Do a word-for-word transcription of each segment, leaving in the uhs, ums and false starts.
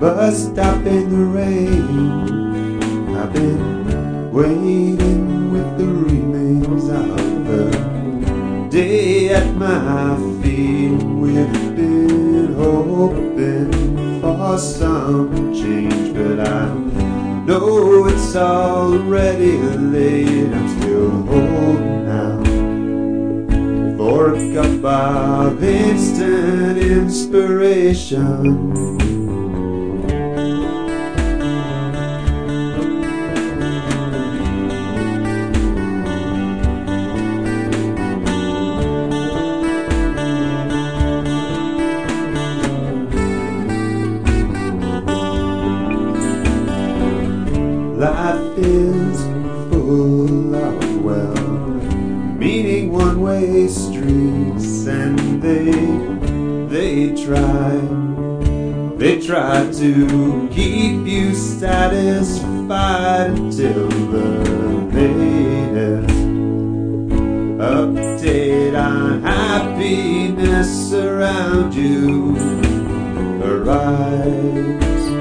bus stop in the rain. I've been waiting with the remains of the day at my feet. We've been hoping for some change, but I know it's already late. I'm still holding out for a cup of instant inspiration. Life is full of, well, meaning one-way streets, and they, they try, they try to keep you satisfied until the latest update on happiness around you arrives.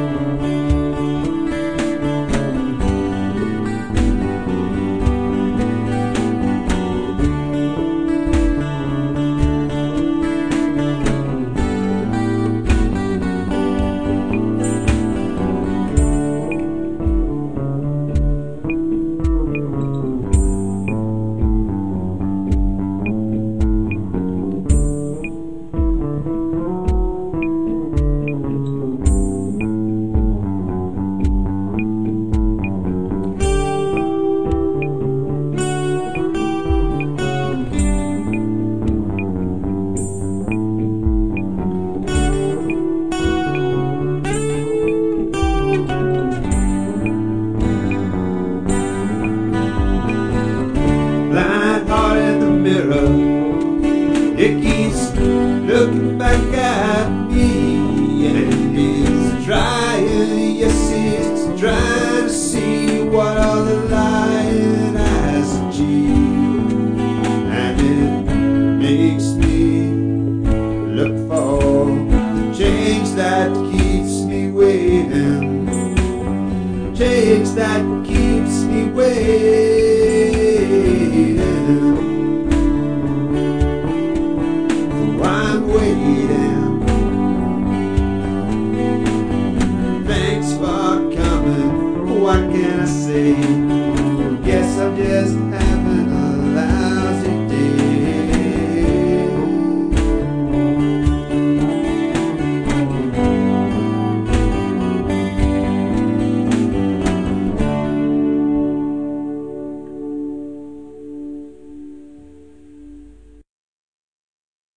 It keeps looking back at me, and it's trying, yes, it's trying to see what all the lying has achieved. And it makes me look for the change that keeps me waiting, change that keeps me waiting. I'm waiting. Thanks for coming. What can I say?